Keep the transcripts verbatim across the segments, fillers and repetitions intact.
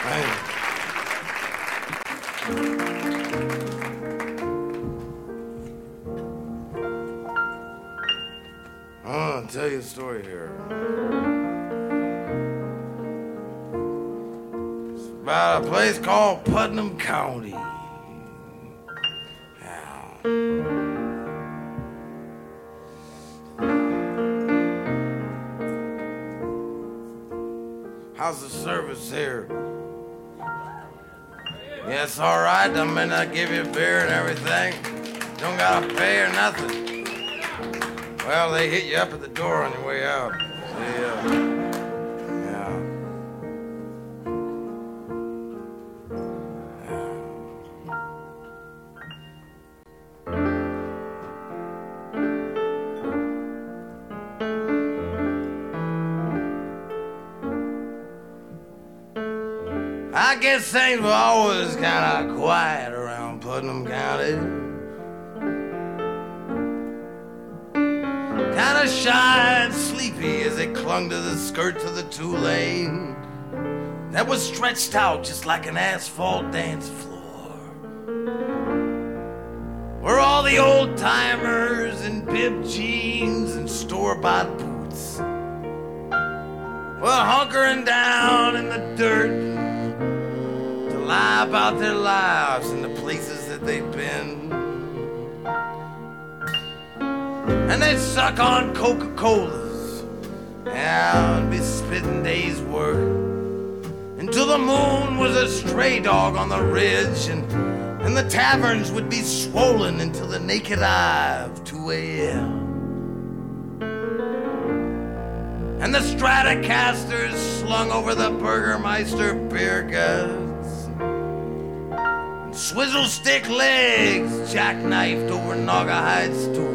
Thank you. I'll tell you a story here. It's about a place called Putnam County. Yeah. How's the service here? Yes, all right. I may not give you beer and everything. Don't gotta pay or nothing. Well, they hit you up at the door on your way out. See, uh, yeah. I guess things were always kind of quiet around Putnam County. Kind of shy and sleepy as it clung to the skirts of the two-lane that was stretched out just like an asphalt dance floor, where all the old-timers in bib jeans and store-bought boots were hunkering down in the dirt to lie about their lives and the places that they'd been. And they'd suck on Coca-Colas, yeah, and be spitting days' work until the moon was a stray dog on the ridge, and, and the taverns would be swollen until the naked eye of two a.m. And the Stratocasters slung over the Burgermeister beer guts, and swizzle stick legs jackknifed over Naugahyde stools.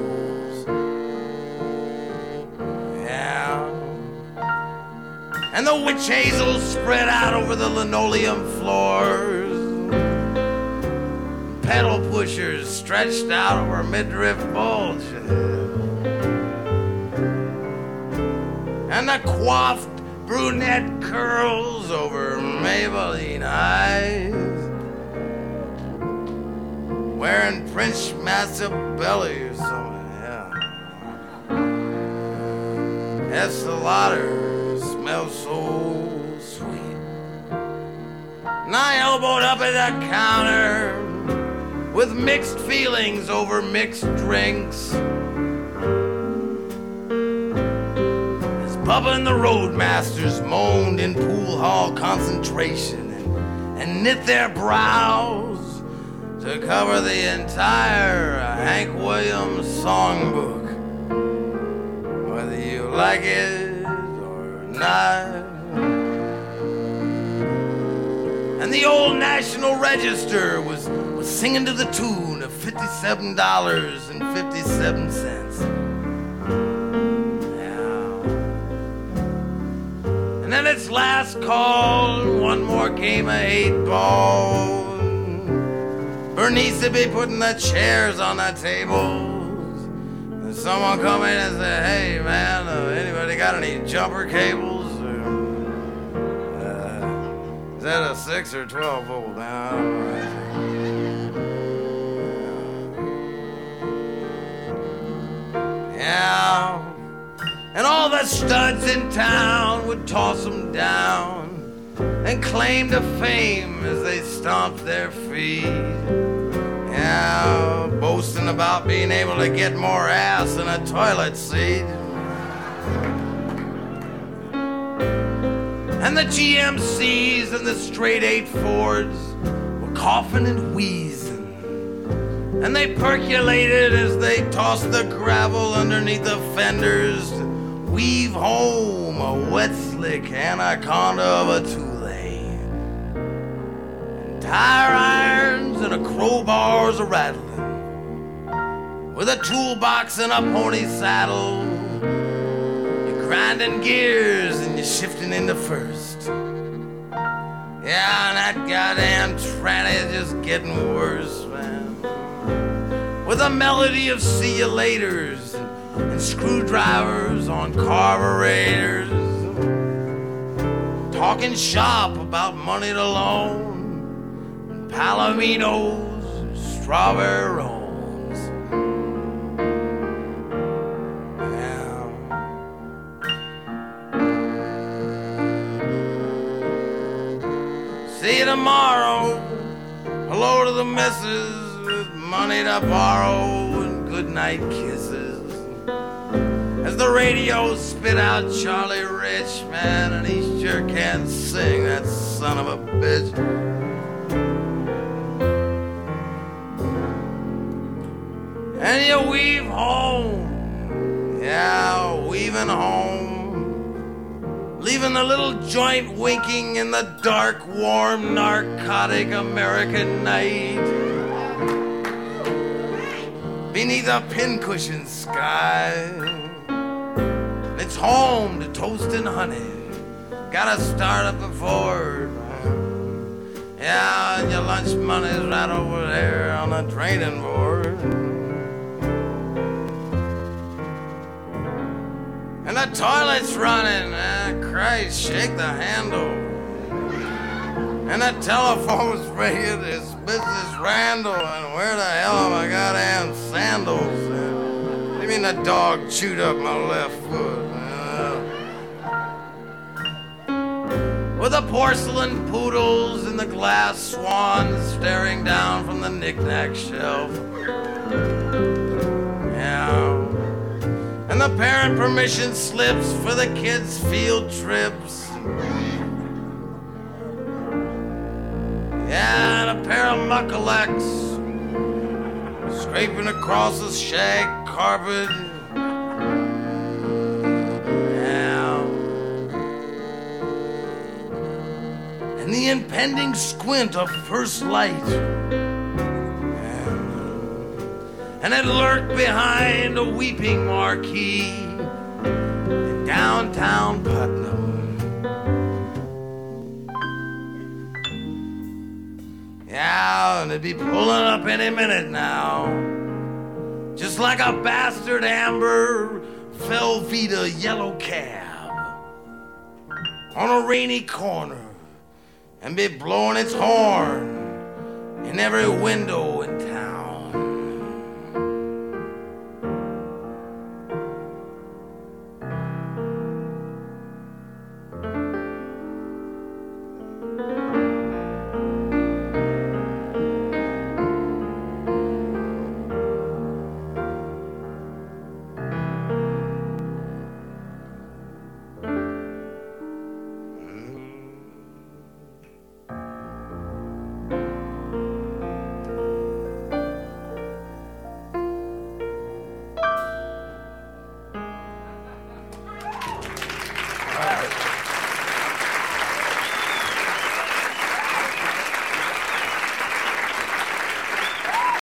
And the witch hazel spread out over the linoleum floors. Pedal pushers stretched out over midriff bulges. And the coiffed brunette curls over Maybelline eyes. Wearing French massive belly or something, yeah. Estee Lauder smells so sweet. And I elbowed up at the counter with mixed feelings over mixed drinks. As Bubba and the Roadmasters moaned in pool hall concentration and, and knit their brows to cover the entire Hank Williams songbook. Whether you like it not. And the old National Register was, was singing to the tune of fifty-seven dollars and fifty-seven cents. Yeah. And then its last call, one more game of eight ball. Bernice would be putting the chairs on the tables. And someone come in and say, hey man, uh, anybody got any jumper cables? Or, uh, is that a six or twelve volt? Now, yeah. And all the studs in town would toss them down and claim to fame as they stomped their feet. Yeah, boasting about being able to get more ass in a toilet seat. And the G M Cs and the straight eight Fords were coughing and wheezing. And they percolated as they tossed the gravel underneath the fenders to weave home a wet slick anaconda of a two-lane. And tire irons and a crowbars a rattling. With a toolbox and a pony saddle, you're grinding gears and you're shifting into first. Yeah, and that goddamn tranny is just getting worse, man. With a melody of see you laters and, and screwdrivers on carburetors. talking shop about money to loan, and Palominos, strawberry rolls. Yeah. See you tomorrow. Hello to the missus with money to borrow and goodnight kisses. As the radio spit out Charlie Rich, man, and he sure can't sing, that son of a bitch. And you weave home, yeah, weaving home, leaving the little joint winking in the dark, warm, narcotic American night. Beneath a pincushion sky, it's home to toast and honey. Gotta start up before. Yeah, and your lunch money's right over there on the draining board. And the toilet's running. Ah, Christ, shake the handle. And the telephone's ringing. It's Missus Randall. And where the hell are my goddamn sandals? I mean, the dog chewed up my left foot. With the porcelain poodles and the glass swans staring down from the knick-knack shelf. Yeah. And the parent permission slips for the kids' field trips. Yeah, and a pair of muckalecks scraping across the shag carpet. And the impending squint of first light. And it lurked behind a weeping marquee in downtown Putnam. Yeah, and it'd be pulling up any minute now, just like a bastard amber Velveeta yellow cab on a rainy corner, and be blowing its horn in every window in town.